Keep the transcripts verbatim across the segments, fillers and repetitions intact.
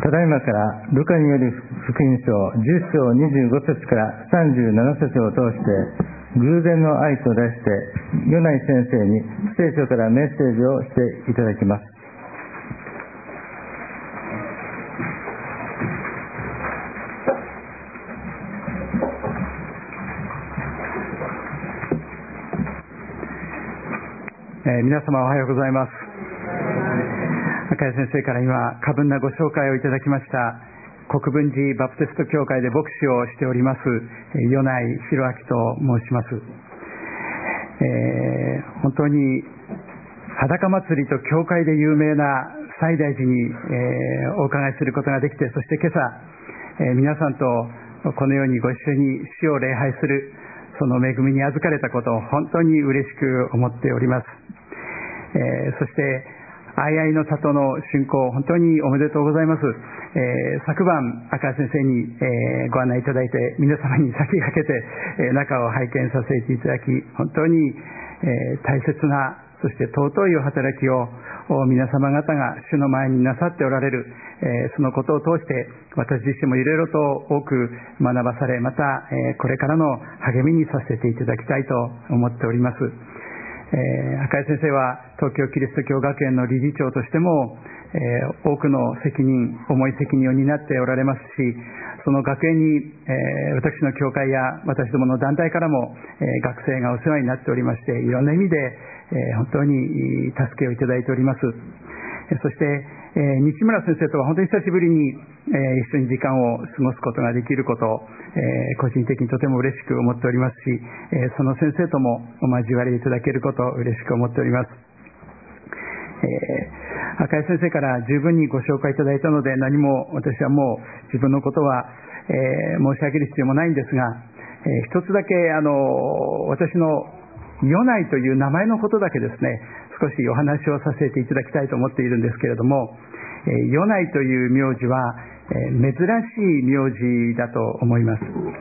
ただいまからルカによる福音書じゅっ章にじゅうご節からさんじゅうなな節を通して偶然の愛と題して米内先生に聖書からメッセージをしていただきます。 えー、皆様おはようございます。赤井先生から今過分なご紹介をいただきました国分寺バプテスト教会で牧師をしております米内博明と申します。えー、本当に裸祭りと教会で有名な西大寺に、えー、お伺いすることができて、そして今朝、えー、皆さんとこのようにご一緒に主を礼拝するその恵みに預かれたことを本当に嬉しく思っております。えー、そしてあいあいの里の竣工、本当におめでとうございます。えー、昨晩赤井先生に、えー、ご案内いただいて皆様に先駆けて、えー、中を拝見させていただき、本当に、えー、大切なそして尊いお働きを皆様方が主の前になさっておられる、えー、そのことを通して私自身もいろいろと多く学ばされ、また、えー、これからの励みにさせていただきたいと思っております。えー、赤井先生は東京キリスト教学園の理事長としても、えー、多くの責任重い責任を担っておられますし、その学園に、えー、私の教会や私どもの団体からも、えー、学生がお世話になっておりまして、いろんな意味で、えー、本当に助けをいただいております。そして、えー、西村先生とは本当に久しぶりに、えー、一緒に時間を過ごすことができることを、えー、個人的にとても嬉しく思っておりますし、えー、その先生ともお交わりいただけることを嬉しく思っております。えー、赤井先生から十分にご紹介いただいたので、何も私はもう自分のことは、えー、申し上げる必要もないんですが、えー、一つだけあの私の米内という名前のことだけですね、少しお話をさせていただきたいと思っているんですけれども、えー、米内という名字は、えー、珍しい名字だと思います。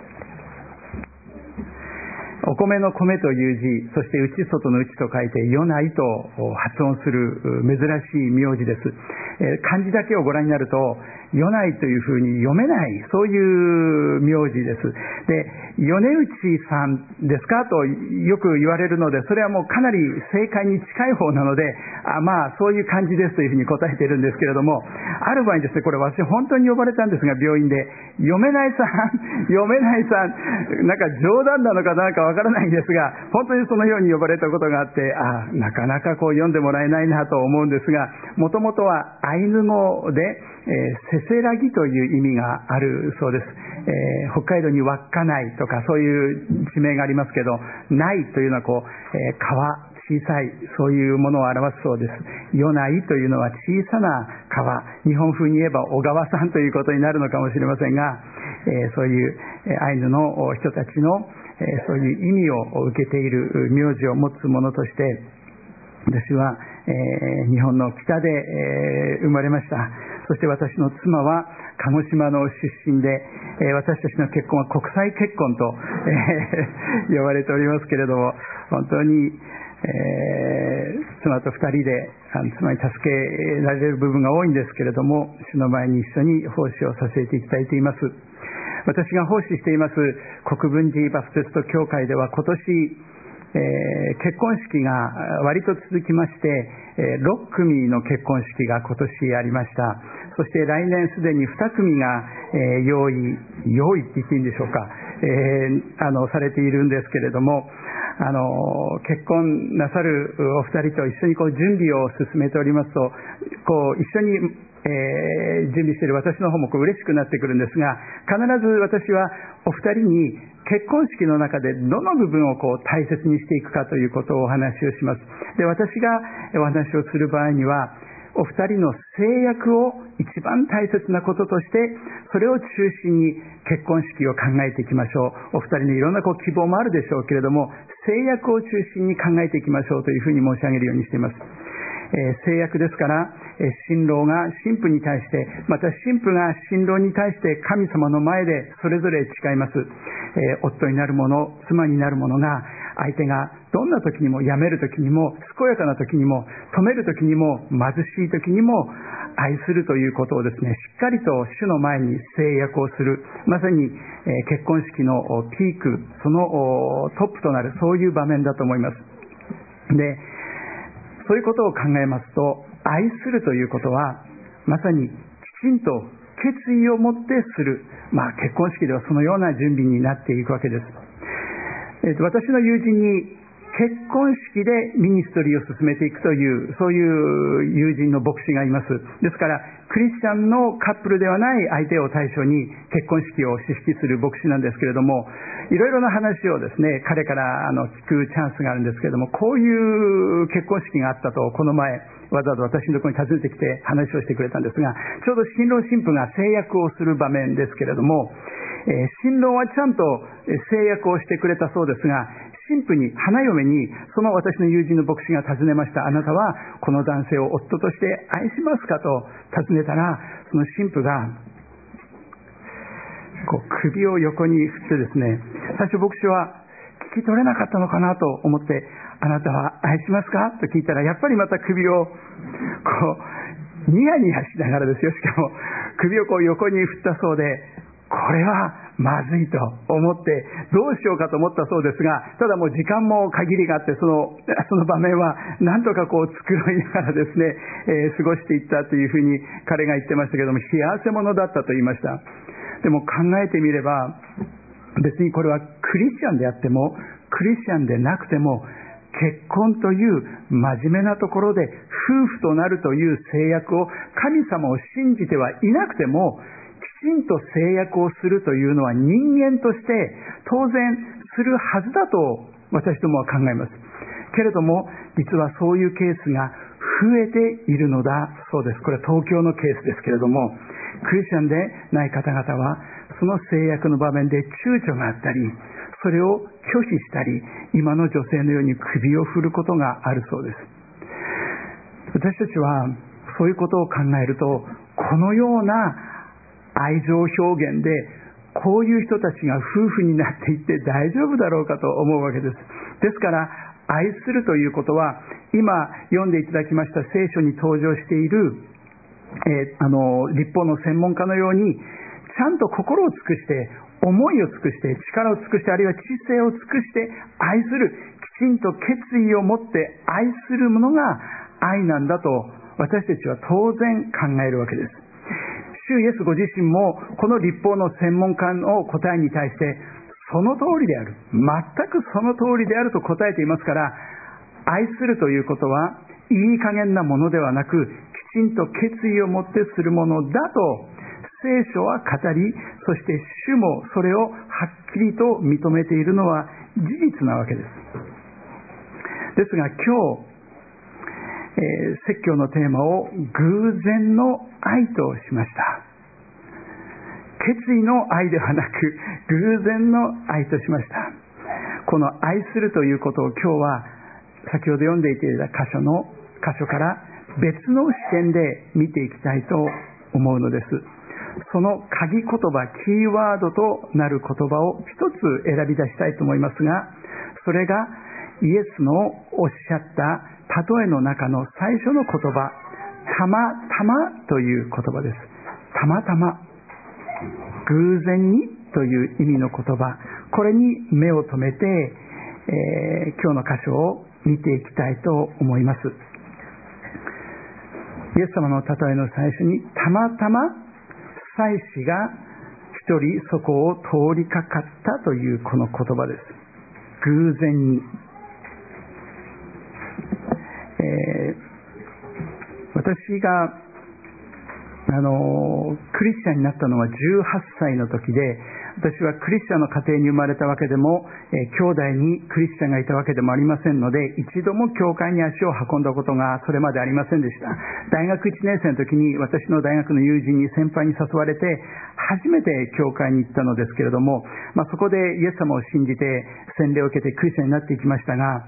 お米の米という字、そして内外の内と書いて米内と発音する珍しい名字です。えー、漢字だけをご覧になると米内というふうに読めない、そういう名字です。で、米内さんですかとよく言われるので、それはもうかなり正解に近い方なので、あまあそういう感じですというふうに答えているんですけれども、ある場合にですね、これ私本当に呼ばれたんですが、病院で読めないさん読めないさん、なんか冗談なのかなんかわからないんですが、本当にそのように呼ばれたことがあって、あなかなかこう読んでもらえないなと思うんですが、もともとはアイヌ語で、えー、せせらぎという意味があるそうです。えー、北海道に稚内とかそういう地名がありますけど、内というのはこう、えー、川、小さいそういうものを表すそうです。米内というのは小さな川、日本風に言えば小川さんということになるのかもしれませんが、えー、そういう、えー、アイヌの人たちの、えー、そういう意味を受けている名字を持つものとして私は、えー、日本の北で、えー、生まれました。そして私の妻は鹿児島の出身で、えー、私たちの結婚は国際結婚と、えー、呼ばれておりますけれども、本当に、えー、妻と二人であの妻に助けられる部分が多いんですけれども、主の前に一緒に奉仕をさせていただいています。私が奉仕しています国分寺バプテスト教会では今年、えー、結婚式が割と続きまして、えー、ろっ組の結婚式が今年ありました。そして来年すでにに組が、えー、用意用意って言っていいんでしょうか、えー、あのされているんですけれども、あの結婚なさるお二人と一緒にこう準備を進めておりますと、こう一緒にえー、準備している私の方もこう嬉しくなってくるんですが、必ず私はお二人に結婚式の中でどの部分をこう大切にしていくかということをお話をします。で、私がお話をする場合には、お二人の制約を一番大切なこととして、それを中心に結婚式を考えていきましょう。お二人のいろんなこう希望もあるでしょうけれども、制約を中心に考えていきましょうというふうに申し上げるようにしています。えー、制約ですから、えー、新郎が新婦に対して、また新婦が新郎に対して神様の前でそれぞれ誓います。えー、夫になる者、妻になる者が相手がどんな時にも、やめる時にも、健やかな時にも、止める時にも、貧しい時にも、 愛するということをですね、しっかりと主の前に制約をする、まさに、えー、結婚式のピーク、そのトップとなる、そういう場面だと思います。で、そういうことを考えますと、愛するということは、まさにきちんと決意を持ってする、まあ結婚式ではそのような準備になっていくわけです。えーと、私の友人に結婚式でミニストリーを進めていくという、そういう友人の牧師がいます。ですから、クリスチャンのカップルではない相手を対象に結婚式を指揮する牧師なんですけれども、いろいろな話をですね、彼からあの聞くチャンスがあるんですけれども、こういう結婚式があったと、この前、わざわざ私のところに訪ねてきて話をしてくれたんですが、ちょうど新郎新婦が誓約をする場面ですけれども、えー、新郎はちゃんと誓約をしてくれたそうですが、新婦に、花嫁に、その私の友人の牧師が尋ねました。あなたはこの男性を夫として愛しますかと尋ねたら、その新婦がこう首を横に振ってですね、最初牧師は聞き取れなかったのかなと思って、あなたは愛しますかと聞いたら、やっぱりまた首をこうニヤニヤしながらですよ、しかも首をこう横に振ったそうで、これはまずいと思ってどうしようかと思ったそうですが、ただもう時間も限りがあって、そのその場面はなんとかこう繕いながらですね、えー、過ごしていったというふうに彼が言ってましたけども、幸せ者だったと言いました。でも考えてみれば、別にこれはクリスチャンであってもクリスチャンでなくても、結婚という真面目なところで夫婦となるという制約を神様を信じてはいなくても、きちんと制約をするというのは人間として当然するはずだと私どもは考えます。けれども実はそういうケースが増えているのだそうです。これは東京のケースですけれども、クリスチャンでない方々はその制約の場面で躊躇があったり、それを拒否したり、今の女性のように首を振ることがあるそうです。私たちはそういうことを考えると、このような愛情表現でこういう人たちが夫婦になっていって大丈夫だろうかと思うわけです。ですから愛するということは、今読んでいただきました聖書に登場している、えー、あの律法の専門家のように、ちゃんと心を尽くして思いを尽くして力を尽くして、あるいは知性を尽くして愛する、きちんと決意を持って愛するものが愛なんだと私たちは当然考えるわけです。主イエスご自身もこの律法の専門家の答えに対してその通りである、全くその通りであると答えていますから、愛するということはいい加減なものではなく、きちんと決意を持ってするものだと聖書は語り、そして主もそれをはっきりと認めているのは事実なわけです。ですが今日、えー、説教のテーマを偶然の愛としました。決意の愛ではなく偶然の愛としました。この愛するということを今日は先ほど読んでいた箇所の箇所から別の視点で見ていきたいと思うのです。その鍵言葉、キーワードとなる言葉を一つ選び出したいと思いますが、それがイエスのおっしゃった例えの中の最初の言葉、たまたまという言葉です。たまたま、偶然にという意味の言葉、これに目を留めて、えー、今日の箇所を見ていきたいと思います。イエス様の例えの最初に、たまたま祭司が一人そこを通りかかったというこの言葉です。偶然に、えー、私があのクリスチャンになったのはじゅうはっさいの時で、私はクリスチャンの家庭に生まれたわけでも、えー、兄弟にクリスチャンがいたわけでもありませんので、一度も教会に足を運んだことがそれまでありませんでした。大学いちねん生の時に私の大学の友人に先輩に誘われて初めて教会に行ったのですけれども、まあ、そこでイエス様を信じて洗礼を受けてクリスチャンになっていきましたが、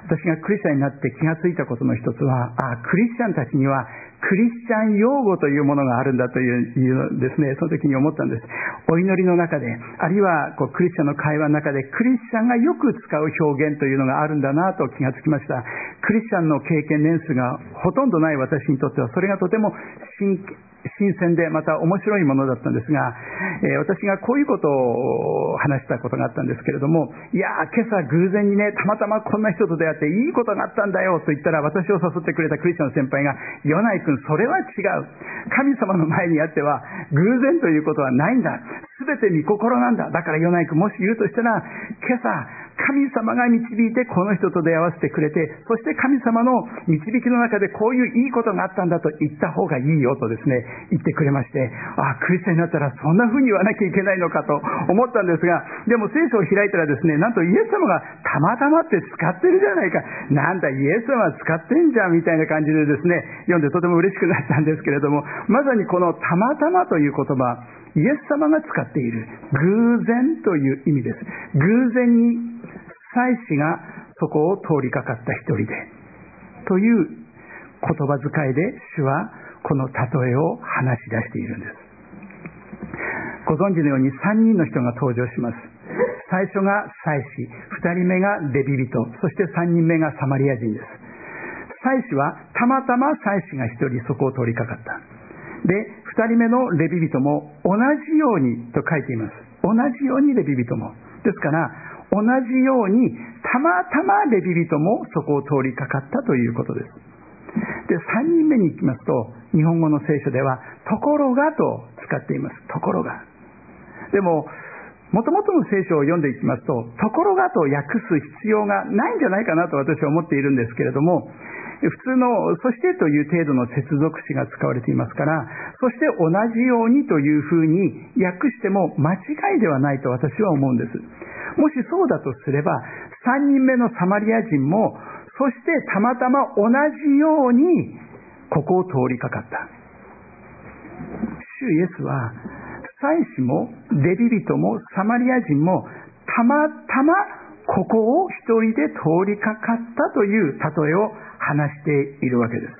私がクリスチャンになって気がついたことの一つは、あ、クリスチャンたちにはクリスチャン用語というものがあるんだというですね、その時に思ったんです。お祈りの中で、あるいはこうクリスチャンの会話の中で、クリスチャンがよく使う表現というのがあるんだなと気がつきました。クリスチャンの経験年数がほとんどない私にとっては、それがとても新新鮮でまた面白いものだったんですが、えー、私がこういうことを話したことがあったんですけれども、いやー、今朝偶然にね、たまたまこんな人と出会っていいことがあったんだよと言ったら、私を誘ってくれたクリスチャンの先輩が、ヨナイ君、それは違う。神様の前にあっては偶然ということはないんだ。すべて御心なんだ。だからヨナイ君、もし言うとしたら、今朝神様が導いてこの人と出会わせてくれて、そして神様の導きの中でこういういいことがあったんだと言った方がいいよとですね、言ってくれまして、あ、クリスチャンになったらそんな風に言わなきゃいけないのかと思ったんですが、でも聖書を開いたらですね、なんとイエス様がたまたまって使ってるじゃないか、なんだイエス様は使ってんじゃんみたいな感じでですね、読んでとても嬉しくなったんですけれども、まさにこのたまたまという言葉、イエス様が使っている偶然という意味です。偶然に祭司がそこを通りかかった一人でという言葉遣いで主はこの例えを話し出しているんです。ご存知のようにさんにんの人が登場します。最初が祭司、ふたりめがレビ人、そしてさんにんめがサマリア人です。祭司はたまたま祭司が一人そこを通りかかった。で、ふたりめのレビ人も同じようにと書いています。同じようにレビ人も。ですから、同じようにたまたまレビ人もそこを通りかかったということです。で、さんにんめに行きますと、日本語の聖書では、ところがと使っています。ところが。でも、もともとの聖書を読んでいきますと、ところがと訳す必要がないんじゃないかなと私は思っているんですけれども、普通のそしてという程度の接続詞が使われていますから、そして同じようにというふうに訳しても間違いではないと私は思うんです。もしそうだとすれば、さんにんめのサマリア人も、そしてたまたま同じようにここを通りかかった。主イエスは、祭司もレビ人もサマリア人もたまたまここを一人で通りかかったという例えを話しているわけです。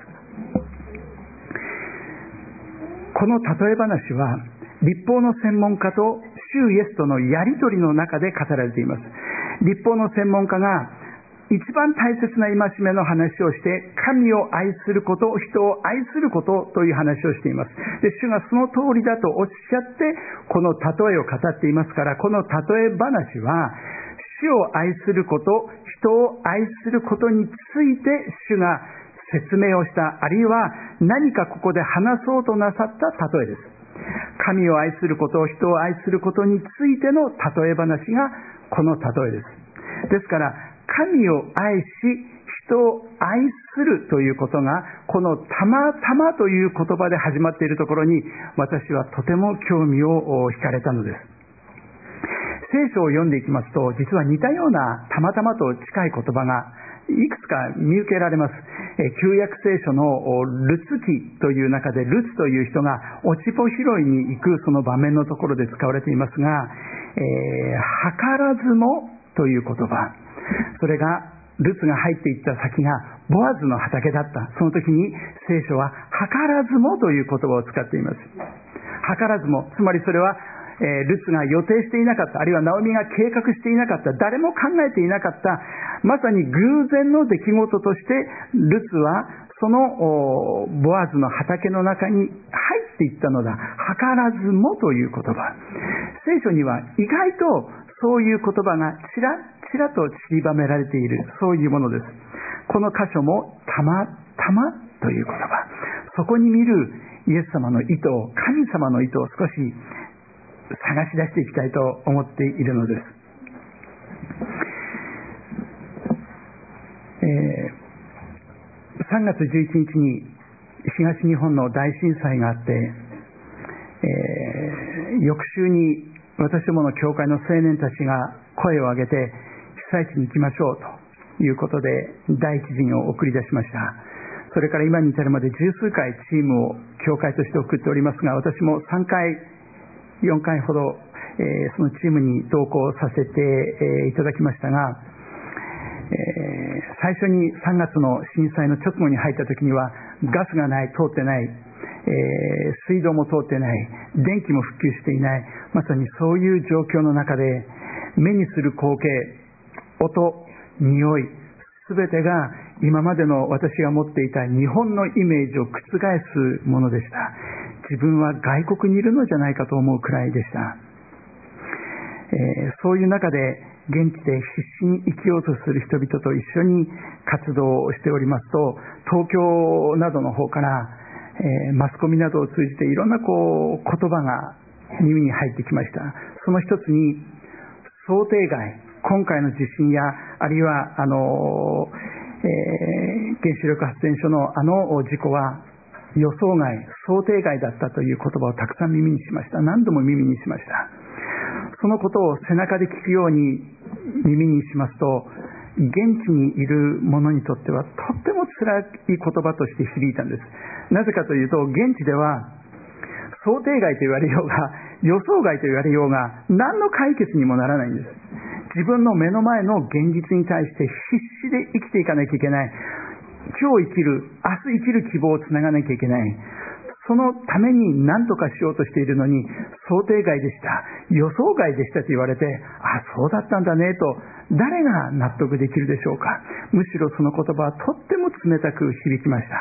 この例え話は律法の専門家と主イエスとのやり取りの中で語られています。律法の専門家が一番大切な戒めの話をして、神を愛すること、人を愛することという話をしています。で、主がその通りだとおっしゃってこの例えを語っていますから、この例え話は主を愛すること、人を愛することについて主が説明をした、あるいは何かここで話そうとなさった例えです。神を愛すること、人を愛することについての例え話がこの例えです。ですから、神を愛し、人を愛するということが、このたまたまという言葉で始まっているところに、私はとても興味を惹かれたのです。聖書を読んでいきますと、実は似たようなたまたまと近い言葉がいくつか見受けられます。旧約聖書のルツ記という中で、ルツという人が落ち穂拾いに行くその場面のところで使われていますが、えー、図らずもという言葉、それがルツが入っていった先がボアズの畑だった。その時に聖書は図らずもという言葉を使っています。図らずも、つまりそれはえー、ルツが予定していなかった、あるいはナオミが計画していなかった、誰も考えていなかった、まさに偶然の出来事としてルツはそのボアズの畑の中に入っていったのだ。図らずもという言葉、聖書には意外とそういう言葉がちらちらと散りばめられている、そういうものです。この箇所もたまたまという言葉、そこに見るイエス様の意図を、神様の意図を少し探し出していきたいと思っているのです。えー、さんがつじゅういちにちに東日本の大震災があって、えー、翌週に私どもの教会の青年たちが声を上げて被災地に行きましょうということで第一陣を送り出しました。それから今に至るまで十数回チームを教会として送っておりますが、私もさんかいよんかいほど、えー、そのチームに同行させて、えー、いただきましたが、えー、 最初にさんがつの震災の直後に入った時にはガスがない、通ってない、えー、水道も通ってない、電気も復旧していない、まさにそういう状況の中で目にする光景、音、匂い、すべてが今までの私が持っていた日本のイメージを覆すものでした。自分は外国にいるのじゃないかと思うくらいでした。えー、そういう中で現地で必死に生きようとする人々と一緒に活動をしておりますと、東京などの方から、えー、マスコミなどを通じていろんなこう言葉が耳に入ってきました。その一つに、想定外、今回の地震やあるいはあの、えー、原子力発電所のあの事故は予想外、想定外だったという言葉をたくさん耳にしました。何度も耳にしました。そのことを背中で聞くように耳にしますと、現地にいる者にとってはとっても辛い言葉として響いたんです。なぜかというと、現地では想定外と言われようが予想外と言われようが何の解決にもならないんです。自分の目の前の現実に対して必死で生きていかなきゃいけない。今日生きる、明日生きる希望をつながなきゃいけない。そのために何とかしようとしているのに、想定外でした、予想外でしたと言われて、あ、そうだったんだねと誰が納得できるでしょうか。むしろその言葉はとっても冷たく響きました。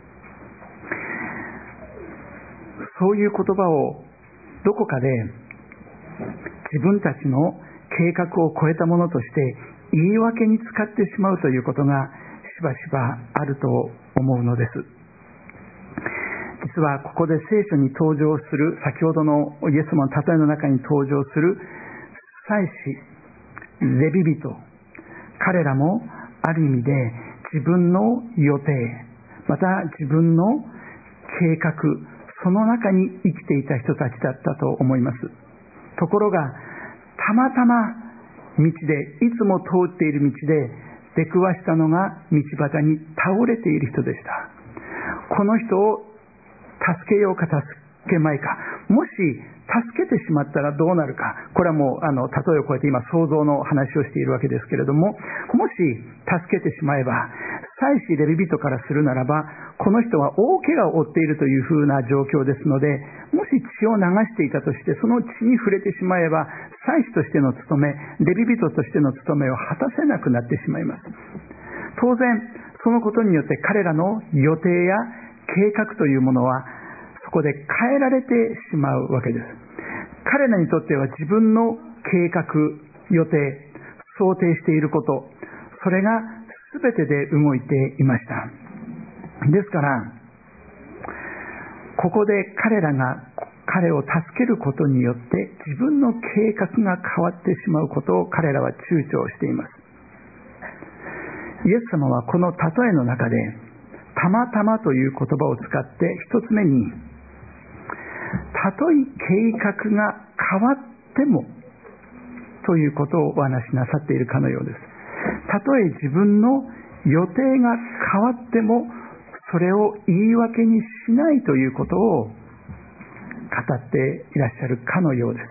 そういう言葉をどこかで自分たちの計画を超えたものとして言い訳に使ってしまうということがしばしばあると思うのです。実はここで聖書に登場する、先ほどのイエス様の例えの中に登場する祭司、レビ人、彼らもある意味で自分の予定、また自分の計画、その中に生きていた人たちだったと思います。ところがたまたま道で、いつも通っている道で出くわしたのが道端に倒れている人でした。この人を助けようか助けまいか、もし助けてしまったらどうなるか、これはもうあの例えを超えて今想像の話をしているわけですけれども、もし助けてしまえば、祭司レビ人からするならば、この人は大怪我を負っているというふうな状況ですので、もし血を流していたとして、その血に触れてしまえば、祭司としての務め、レビ人としての務めを果たせなくなってしまいます。当然そのことによって彼らの予定や計画というものはそこで変えられてしまうわけです。彼らにとっては自分の計画、予定、想定していること、それが全てで動いていました。ですからここで彼らが彼を助けることによって自分の計画が変わってしまうことを彼らは躊躇しています。イエス様はこの例えの中でたまたまという言葉を使って一つ目に、たとえ計画が変わってもということをお話しなさっているかのようです。たとえ自分の予定が変わってもそれを言い訳にしないということを語っていらっしゃるかのようです。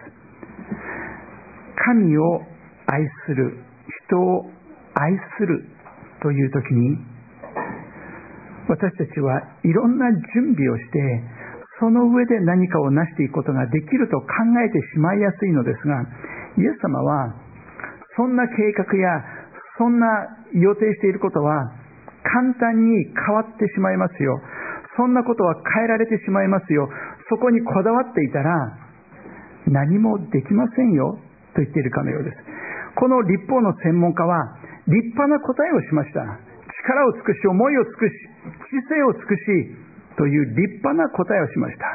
神を愛する、人を愛するというときに、私たちはいろんな準備をして、その上で何かを成していくことができると考えてしまいやすいのですが、イエス様はそんな計画やそんな予定していることは簡単に変わってしまいますよ。そんなことは変えられてしまいますよ。そこにこだわっていたら何もできませんよと言っているかのようです。この律法の専門家は立派な答えをしました。力を尽くし、思いを尽くし、知性を尽くしという立派な答えをしました。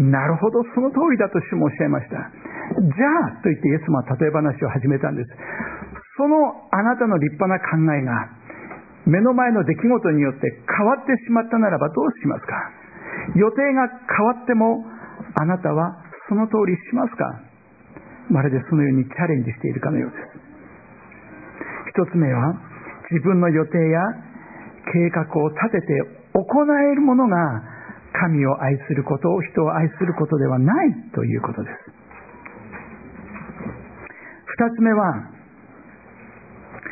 なるほど、その通りだと主もおっしゃいました。じゃあと言ってイエス様は例え話を始めたんです。そのあなたの立派な考えが目の前の出来事によって変わってしまったならばどうしますか。予定が変わってもあなたはその通りしますか。まるでそのようにチャレンジしているかのようです。一つ目は、自分の予定や計画を立てて行えるものが神を愛すること、人を愛することではないということです。二つ目は、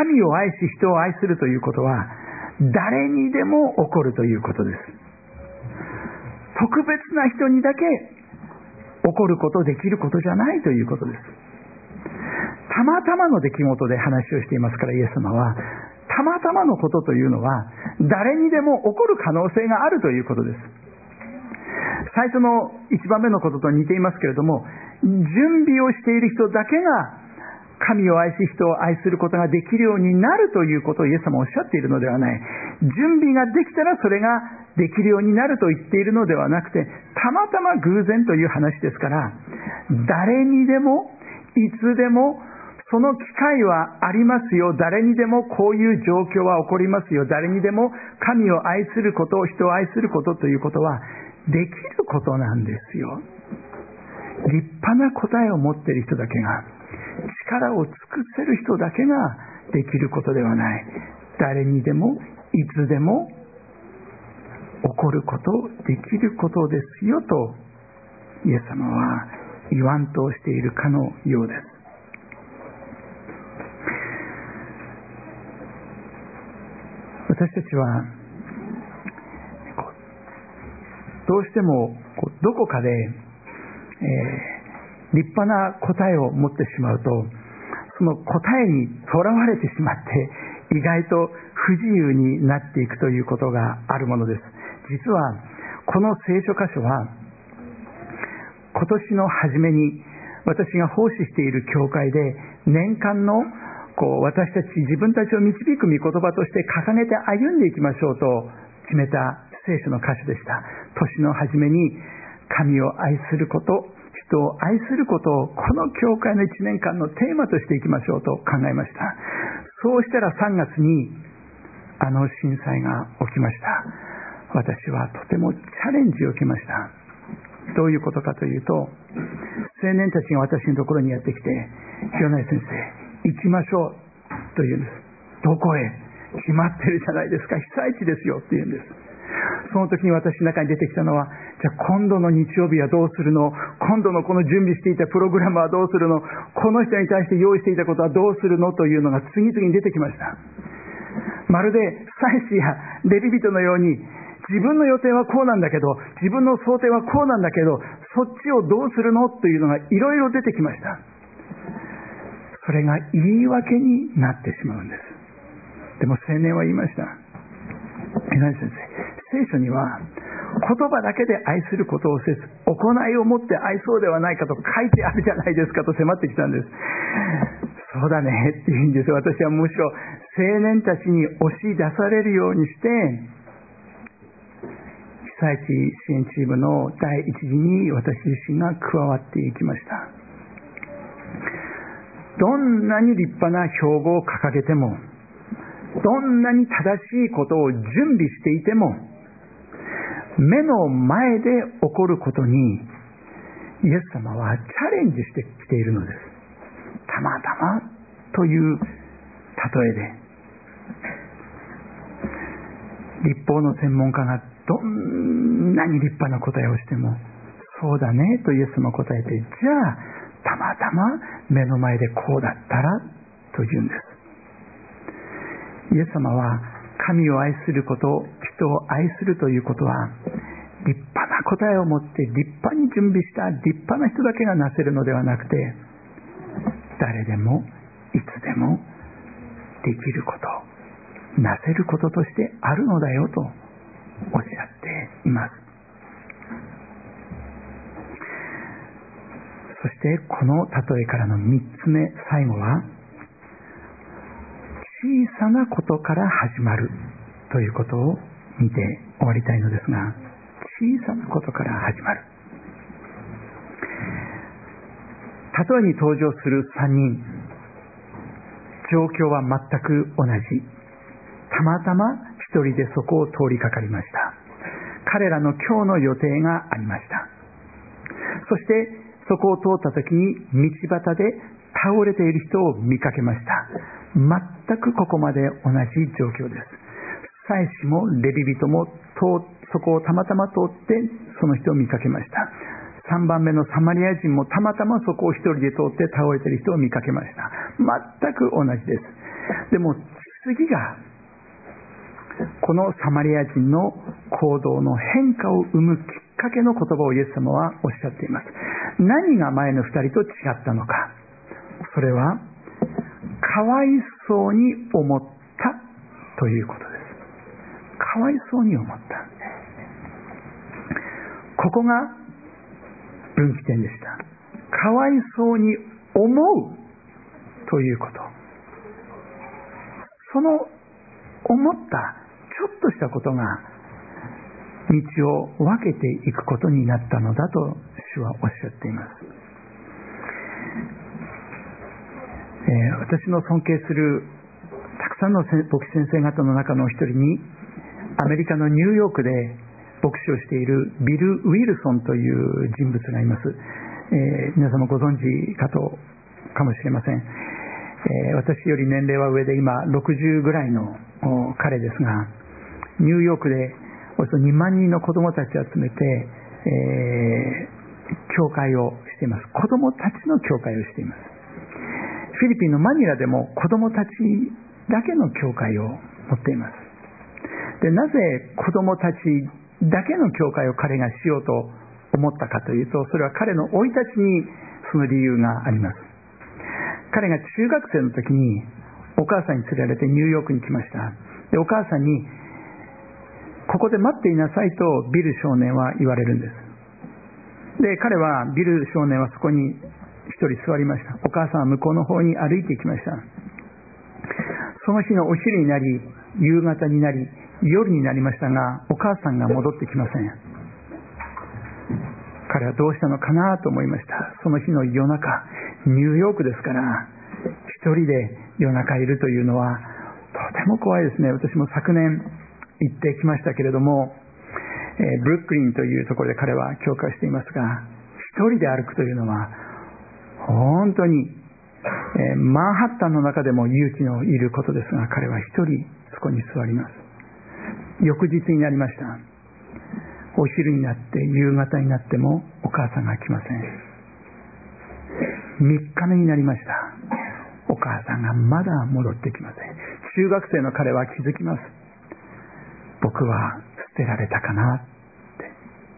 神を愛し人を愛するということは誰にでも起こるということです。特別な人にだけ起こること、できることじゃないということです。たまたまの出来事で話をしていますから、イエス様はたまたまのことというのは誰にでも起こる可能性があるということです。最初の一番目のことと似ていますけれども、準備をしている人だけが神を愛し人を愛することができるようになるということをイエス様はおっしゃっているのではない。準備ができたらそれができるようになると言っているのではなくて、たまたま偶然という話ですから、誰にでもいつでもその機会はありますよ。誰にでもこういう状況は起こりますよ。誰にでも神を愛すること、人を愛することということはできることなんですよ。立派な答えを持っている人だけが、力を尽くせる人だけができることではない。誰にでもいつでも起こること、できることですよとイエス様は言わんとしているかのようです。私たちはどうしてもどこかで、えー立派な答えを持ってしまうと、その答えにとらわれてしまって意外と不自由になっていくということがあるものです。実はこの聖書箇所は今年の初めに私が奉仕している教会で年間のこう私たち自分たちを導く御言葉として掲げて歩んでいきましょうと決めた聖書の箇所でした。年の初めに神を愛すること、人を愛することをこの教会のいちねんかんのテーマとしていきましょうと考えました。そうしたらさんがつにあの震災が起きました。私はとてもチャレンジを受けました。どういうことかというと、青年たちが私のところにやってきて、清成先生行きましょうと言うんです。どこへ？決まってるじゃないですか、被災地ですよって言うんです。その時に私の中に出てきたのは、じゃあ今度の日曜日はどうするの、今度のこの準備していたプログラムはどうするの、この人に対して用意していたことはどうするのというのが次々に出てきました。まるで祭司やレビ人のように、自分の予定はこうなんだけど、自分の想定はこうなんだけど、そっちをどうするのというのがいろいろ出てきました。それが言い訳になってしまうんです。でも青年は言いました。えなり先生、聖書には言葉だけで愛することをせず、行いをもって愛そうではないかと書いてあるじゃないですかと迫ってきたんです。そうだねって言うんですよ。私はむしろ青年たちに押し出されるようにして被災地支援チームの第一次に私自身が加わっていきました。どんなに立派な標語を掲げても、どんなに正しいことを準備していても、目の前で起こることにイエス様はチャレンジしてきているのです。たまたまという例えで、立法の専門家がどんなに立派な答えをしても、そうだねとイエス様答えて、じゃあたまたま目の前でこうだったらと言うんです。イエス様は神を愛すること、人を愛するということは立派な答えを持って立派に準備した立派な人だけがなせるのではなくて、誰でもいつでもできること、なせることとしてあるのだよとおっしゃっています。そしてこの例えからのみっつめ、最後は小さなことから始まるということを見て終わりたいのですが、小さなことから始まる。例えに登場するさんにん、状況は全く同じ。たまたま一人でそこを通りかかりました。彼らの今日の予定がありました。そしてそこを通った時に道端で倒れている人を見かけました。全くここまで同じ状況です。祭司もレビ人もそこをたまたま通ってその人を見かけました。さんばんめのサマリア人もたまたまそこを一人で通って倒れている人を見かけました。全く同じです。 でも次がこのサマリア人の行動の変化を生むきっかけの言葉をイエス様はおっしゃっています。何が前の二人と違ったのか。それはかわいそうに思ったということです。かわいそうに思った。ここが分岐点でした。かわいそうに思うということ。その思ったちょっとしたことが道を分けていくことになったのだと主はおっしゃっています。えー、私の尊敬するたくさんの牧師先生方の中の一人に、アメリカのニューヨークで牧師をしているビル・ウィルソンという人物がいます。えー、皆様ご存知かとかもしれません。えー、私より年齢は上で今ろくじゅうぐらいの彼ですが、ニューヨークでおよそにまんにんの子どもたちを集めて、えー、教会をしています。子どもたちの教会をしています。フィリピンのマニラでも子どもたちだけの教会を持っています。で、なぜ子どもたちだけの教会を彼がしようと思ったかというと、それは彼の生い立ちにその理由があります。彼が中学生の時にお母さんに連れられてニューヨークに来ました。で、お母さんにここで待っていなさいとビル少年は言われるんです。で、彼はビル少年はそこに一人座りました。お母さんは向こうの方に歩いていきました。その日のお昼になり、夕方になり、夜になりましたが、お母さんが戻ってきません。彼はどうしたのかなと思いました。その日の夜中、ニューヨークですから一人で夜中いるというのはとても怖いですね。私も昨年行ってきましたけれども、えー、ブルックリンというところで彼は教会していますが、一人で歩くというのは本当に、えー、マンハッタンの中でも勇気のいることですが、彼は一人そこに座ります。翌日になりました。お昼になって夕方になってもお母さんが来ません。みっかめになりました。お母さんがまだ戻ってきません。中学生の彼は気づきます。僕は捨てられたかなって。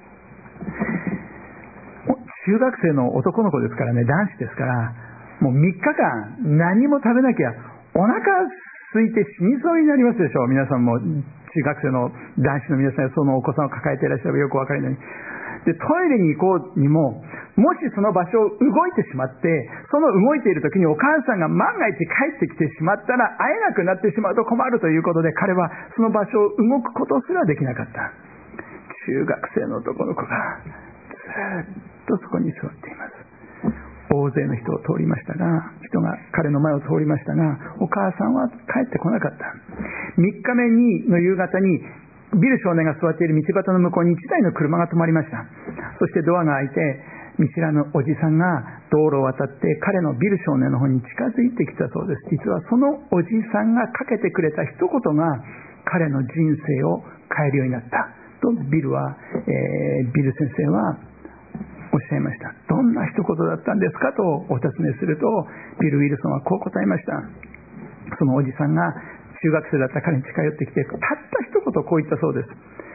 中学生の男の子ですからね、男子ですから、もうみっかかん何も食べなきゃお腹空いて死にそうになりますでしょう。皆さんも中学生の男子の皆さん、そのお子さんを抱えていらっしゃればよくわかるように、でトイレに行こうにも、もしその場所を動いてしまって、その動いている時にお母さんが万が一帰ってきてしまったら会えなくなってしまうと困るということで、彼はその場所を動くことすらできなかった。中学生の男の子がずっとそこに座っています。大勢の人を通りましたが、人が彼の前を通りましたが、お母さんは帰ってこなかった。みっかめにの夕方にビル少年が座っている道端の向こうにいちだいの車が止まりました。そしてドアが開いて、見知らぬおじさんが道路を渡って彼のビル少年の方に近づいてきたそうです。実はそのおじさんがかけてくれた一言が彼の人生を変えるようになったとビルは、えー、ビル先生はおっしゃいました。どんな一言だったんですかとお尋ねすると、ビル・ウィルソンはこう答えました。そのおじさんが中学生だった彼に近寄ってきて、たった一言こう言ったそうです。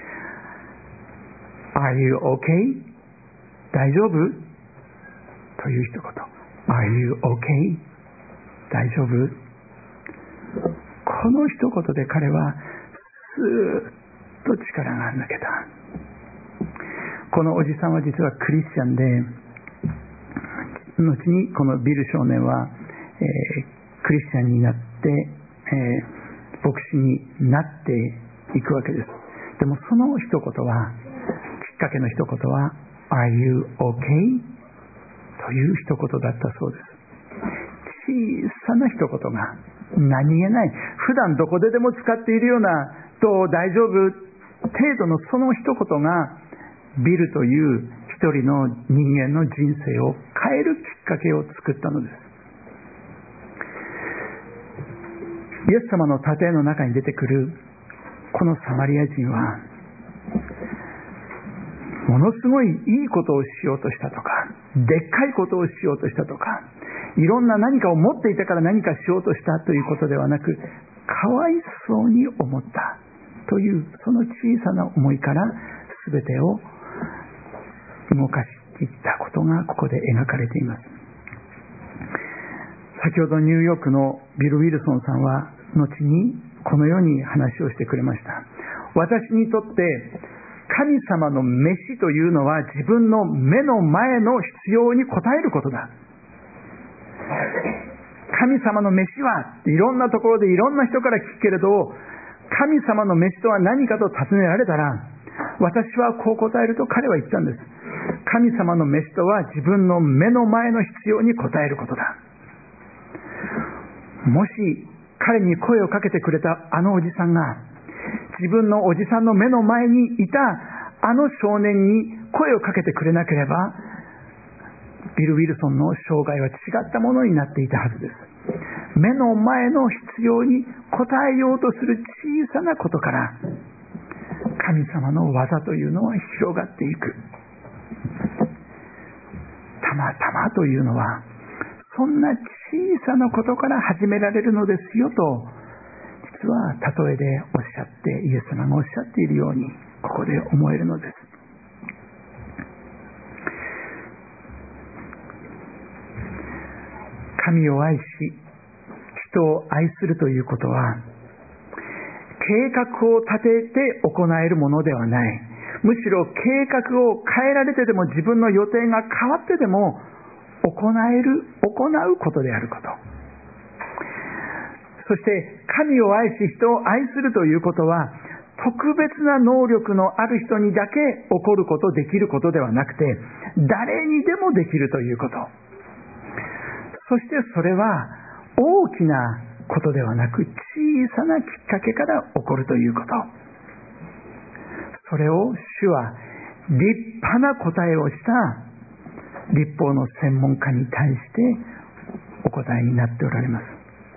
Are you okay? 大丈夫という一言。 Are you okay? 大丈夫。この一言で彼はスーッと力が抜けた。このおじさんは実はクリスチャンで、後にこのビル少年は、えー、クリスチャンになって、えー、牧師になっていくわけです。でもその一言は、きっかけの一言は Are you okay? という一言だったそうです。小さな一言が何気ない、普段どこででも使っているようなと大丈夫程度のその一言がビルという一人の人間の人生を変えるきっかけを作ったのです。イエス様の例えの中に出てくるこのサマリア人は、ものすごいいいことをしようとしたとか、でっかいことをしようとしたとか、 いろんな何かを持っていたから何かしようとしたということではなく、かわいそうに思ったというその小さな思いから全てを動かしていったことがここで描かれています。先ほどニューヨークのビル・ウィルソンさんは後にこのように話をしてくれました。私にとって神様の飯というのは自分の目の前の必要に応えることだ。神様の飯はっていろんなところでいろんな人から聞くけれど、神様の飯とは何かと尋ねられたら、私はこう答えると彼は言ったんです。神様の飯とは自分の目の前の必要に応えることだ。もし彼に声をかけてくれたあのおじさんが、自分のおじさんの目の前にいたあの少年に声をかけてくれなければ、ビル・ウィルソンの生涯は違ったものになっていたはずです。目の前の必要に応えようとする小さなことから神様の技というのは広がっていく。たまたまというのはそんな小さなことから始められるのですよと、実は例えでおっしゃってイエス様がおっしゃっているようにここで思えるのです。神を愛し人を愛するということは計画を立てて行えるものではない。むしろ計画を変えられてでも自分の予定が変わってでも行える行うことであること。そして神を愛し人を愛するということは特別な能力のある人にだけ起こることできることではなくて、誰にでもできるということ。そしてそれは大きなことではなく小さなきっかけから起こるということ。それを主は立派な答えをした律法の専門家に対してお答えになっておられます。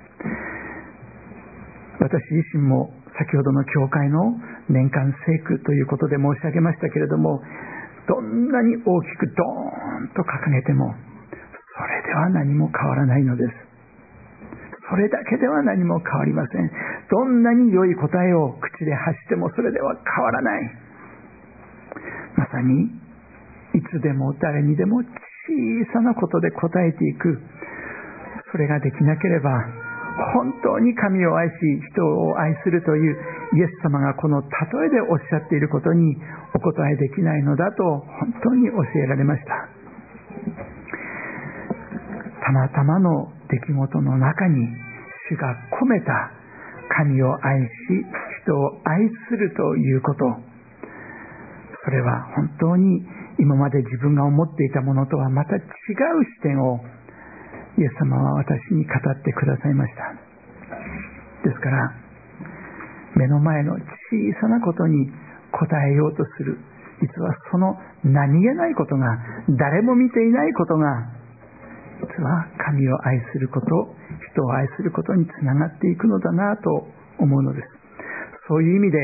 私自身も先ほどの教会の年間聖句ということで申し上げましたけれども、どんなに大きくドーンと掲げてもそれでは何も変わらないのです。それだけでは何も変わりません。どんなに良い答えを口で発してもそれでは変わらない。まさにいつでも誰にでも小さなことで答えていく。それができなければ本当に神を愛し人を愛するというイエス様がこの例えでおっしゃっていることにお答えできないのだと本当に教えられました。たまたまの出来事の中に主が込めた神を愛し人を愛するということ、それは本当に今まで自分が思っていたものとはまた違う視点をイエス様は私に語ってくださいました。ですから目の前の小さなことに応えようとする、実はその何気ないことが、誰も見ていないことが実は神を愛すること、人を愛することにつながっていくのだなと思うのです。そういう意味で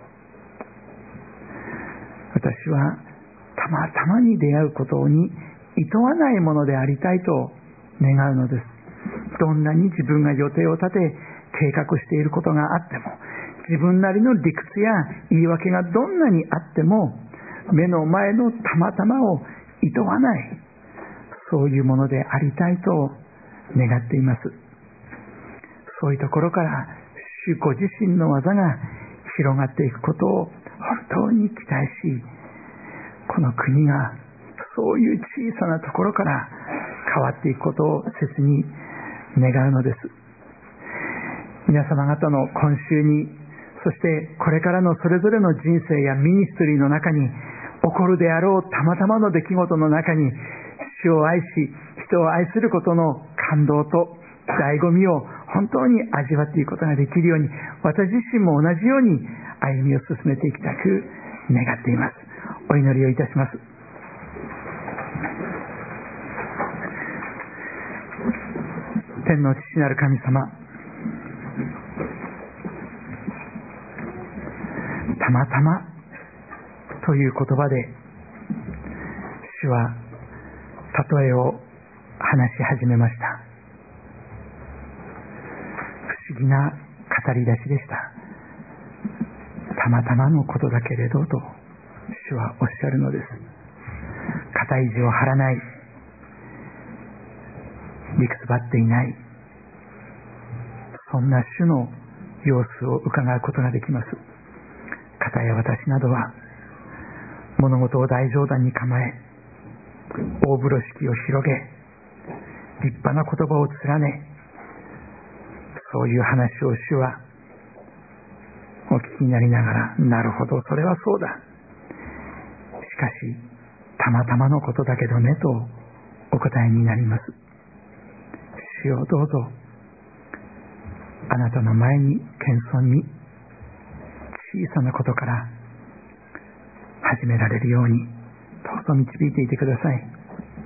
私はたまたまに出会うことに厭わないものでありたいと願うのです。どんなに自分が予定を立て計画していることがあっても、自分なりの理屈や言い訳がどんなにあっても、目の前のたまたまを厭わない、そういうものでありたいと願っています。そういうところから主ご自身の技が広がっていくことを本当に期待し、この国がそういう小さなところから変わっていくことを切に願うのです。皆様方の今週に、そしてこれからのそれぞれの人生やミニストリーの中に起こるであろうたまたまの出来事の中に、主を愛し人を愛することの感動と醍醐味を本当に味わっていくことができるように、私自身も同じように歩みを進めていきたく願っています。お祈りをいたします。天の父なる神様、たまたまという言葉で主は例えを話し始めました。不思議な語り出しでした。たまたまのことだけれどと主はおっしゃるのです。肩肘を張らない、理屈張っていない、そんな主の様子を伺うことができます。かたや私などは物事を大冗談に構え、大風呂敷を広げ、立派な言葉を連ね、そういう話を主はお聞きになりながら、なるほど、それはそうだ、しかしたまたまのことだけどねとお答えになります。主よ、どうぞあなたの前に謙遜に小さなことから始められるようにどうぞ導いていてください。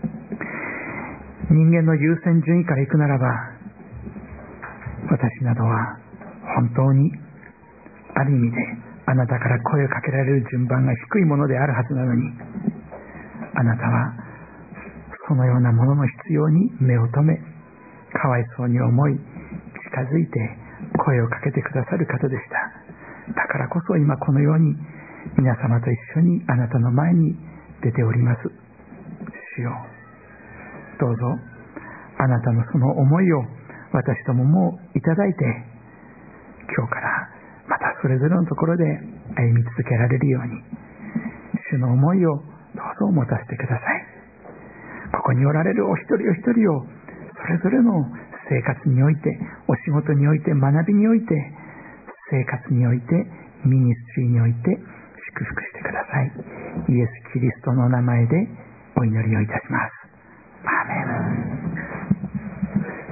人間の優先順位からいくならば、私などは本当にある意味であなたから声をかけられる順番が低いものであるはずなのに、あなたはそのようなものの必要に目を留め、かわいそうに思い近づいて声をかけてくださる方でした。だからこそ今このように皆様と一緒にあなたの前に出ております。主よ、どうぞあなたのその思いを私どももいただいて、今日からまたそれぞれのところで歩み続けられるように、主の思いをどうぞ持たせてください。ここにおられるお一人お一人をそれぞれの生活において、お仕事において、学びにおいて、生活において、ミニストリーにおいて祝福してください。イエス・キリストの名前でお祈りをいたします。アーメン。